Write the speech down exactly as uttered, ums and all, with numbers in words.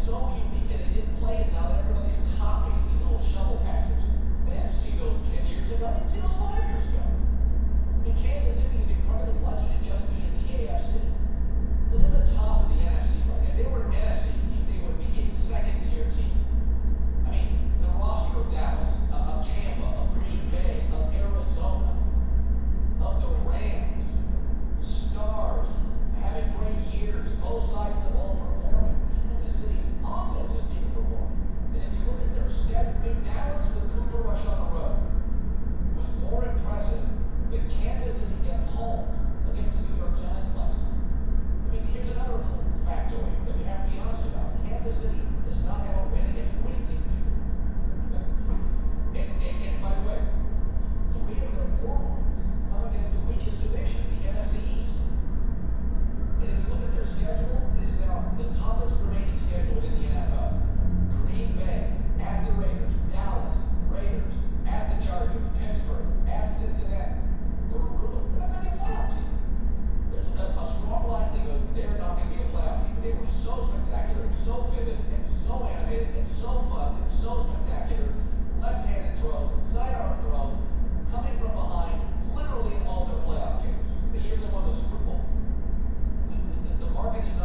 so unique, and they did plays now that everybody's copying these little shovel passes. They didn't see those ten years ago. They didn't see those five years ago. I mean, Kansas City is incredibly lucky to just be in the A F C. Look at the top of the N F C right now. If they were an N F C team, they would be a second-tier team. I mean, the roster of Dallas, uh, of Tampa, of Green Bay, of Arizona, of the Rams, stars, having great years, both sides of the ball performing. Kansas City's offense isn't even performing. And if you look at their schedule, I mean, Dallas with Cooper Rush on the road was more impressive than Kansas City at home against the New York Giants last night. I mean, here's another little factoid that we have to be honest about. Kansas City does not have a win against a winning team this year. And, and, and by the way, three of their four wins come against the weakest division, the N F C East. And if you look at their schedule, it is now the toughest remaining schedule in the N F L. Green Bay, at the Raiders, Dallas, Raiders, at the Chargers, Pittsburgh, at Cincinnati. We're, we're, we're not going to be a playoff team. There's a, a strong likelihood they're not going to be a playoff team. They were so spectacular, and so vivid, and so animated, and so fun, and so spectacular. Left-handed throws, sidearm throws, coming from behind, literally in all their playoff games. The year they won the Super Bowl. The, the, the market is not